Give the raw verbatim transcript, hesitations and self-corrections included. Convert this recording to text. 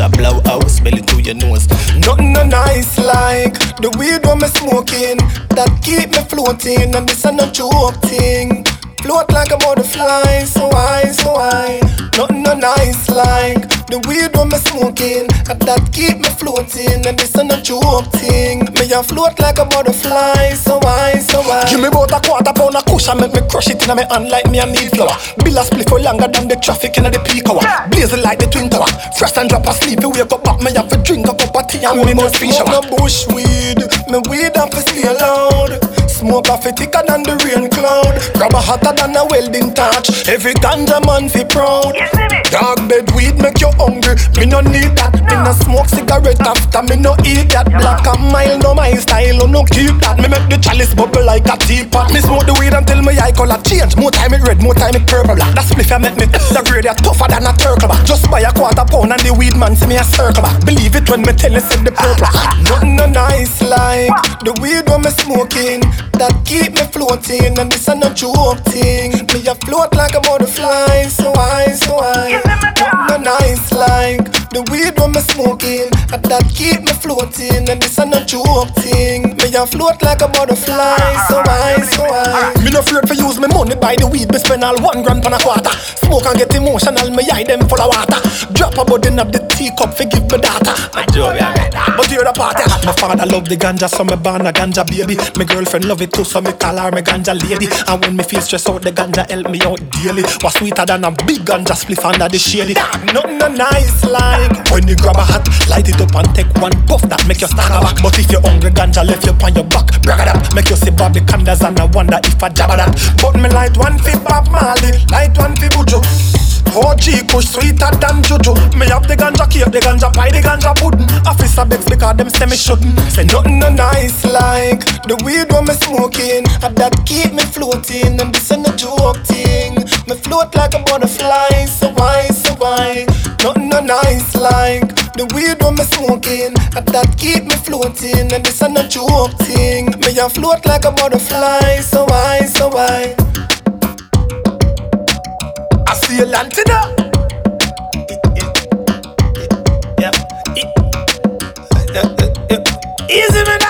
a blow out, smell it through your nose. Nothing no nice like the weed when me smoking. That keep me floating, and this a no joke thing. Float like a butterfly, so high, so high. Nothing no nice like the weed when me smoking, and that keep me floating, and this a no joke thing. Me a float like a butterfly, so high, so high. Give me about a quarter pound of kush and make me crush it in my hand like me a need flour. Bill a split for longer than the traffic in the peak hour. Blazing like the twin tower. Fresh and drop asleep, you wake up back, me have to drink a cup of tea and me no fish. I'm a bush weed, me weed have to stay loud. Smoke off it thicker than the rain cloud. Grab a hotter than a welding torch. Every ganja man fi proud. Dog bed weed make you hungry. Me no need that. Me no smoke cigarette after me no eat that. Black and mild no my style, oh no keep that. Me make the chalice bubble like a teapot. Me smoke the weed until my eye color change. More time it red, more time it purple black. That spliff ya make me the grade ya tougher than a turtle back. Just buy a quarter pound and the weed man see me a circle back. Believe it when me tell you said the purple. Nothing no nice like the weed when me smoking. That keep me floating, and this a no joke thing. Me a float like a butterfly, so high, so high. Nothing no nice like the weed when me smoking, and that keep me floating, and this a no joke thing. Me a float like a butterfly, so high, so high. Me no afraid for use me money buy the weed, me spend all one grand per a quarter. Smoke and get emotional, me eye them full of water. Drop a bud in up the teacup for give me data. My job, yeah. But you're the party. My father love the ganja, so me born a ganja baby. My girlfriend love it too, so me call her my ganja lady. And when me feel stressed out, the ganja help me out daily. Was sweeter than a big ganja spliff under the shady. Nothing no nice like when you grab a hat, light it up and take one puff. That make you stand back. But if you're hungry, ganja left you on your back. Brag it up, make you see Bobby Candas and I wonder if I jabba that. But me light one fi Bob Marley, light one fi Buju. O G kush sweeter than juju. Me have the ganja cake, the ganja pie, the ganja pudding. Officer begs because them say me shouldn't. Say nothing no nice like the weed when me smoking, and that keep me floating, and this ain't no joke thing. Me float like a butterfly, so why, so why? Nothing no nice like the weed when me smoking, and that keep me floating, and this ain't no joke thing. Me a float like a butterfly, so why, so why? I see a lantana. Yeah. Easy man.